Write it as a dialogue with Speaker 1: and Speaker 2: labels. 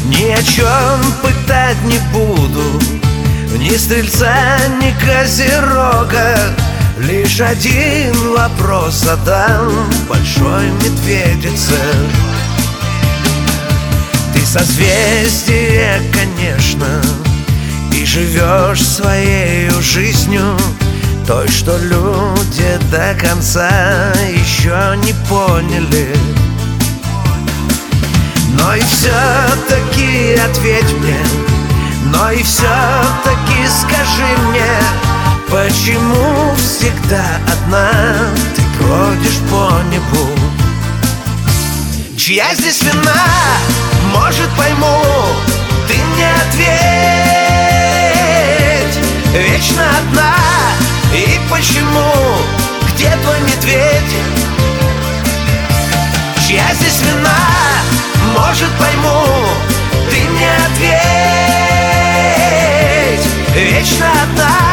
Speaker 1: Ни о чем пытать не буду, ни стрельца, ни козерога. Лишь один вопрос задам большой медведице. Ты созвездие, конечно, и живешь своей жизнью, той, что люди до конца еще не поняли. Но и все-таки ответь мне, но и все-таки скажи мне, почему всегда одна ты бродишь по небу? Чья здесь вина, может, пойму, ты мне ответь. Вечно одна, и почему? Где твой медведь? Чья здесь вина, может, пойму, ты мне ответь. Вечно одна,